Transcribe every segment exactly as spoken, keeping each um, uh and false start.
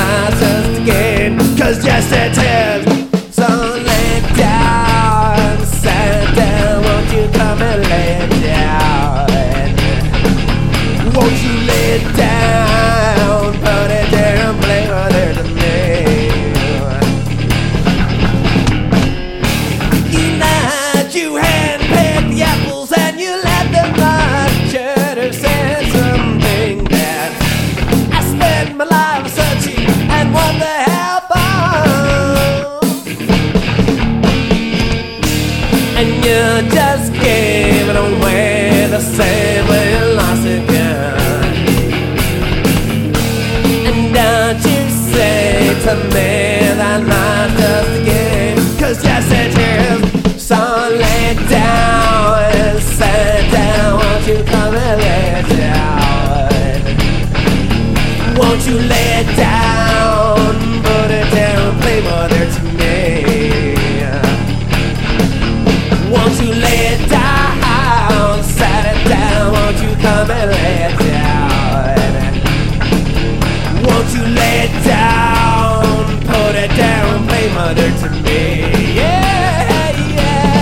not just a game. Cause yes it is. So lay down, sit down, won't you come and lay down? Won't you lay down, put it down, play mother to me. You lied, you hand-picked the apples and you let them lie. Should have said something that I spent my life searching and what the hell for. And you just gave it away the same way you lost it again. And don't you say to me that not just a game. Cause yes it is. So lay down, sit down, won't you come and lay down? Won't you lay it down, put it down, play mother to me. Won't you lay it down, set it down, won't you come and lay it down? Won't you lay it down, put it down, play mother to me. Yeah, yeah.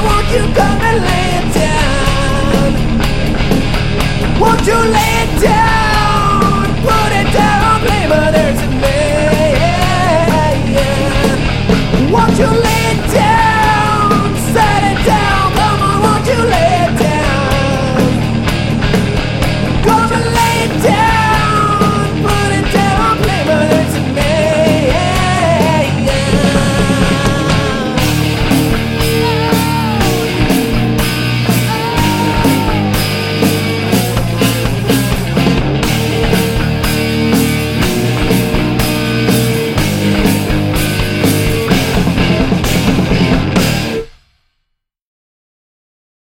Won't you lay it down?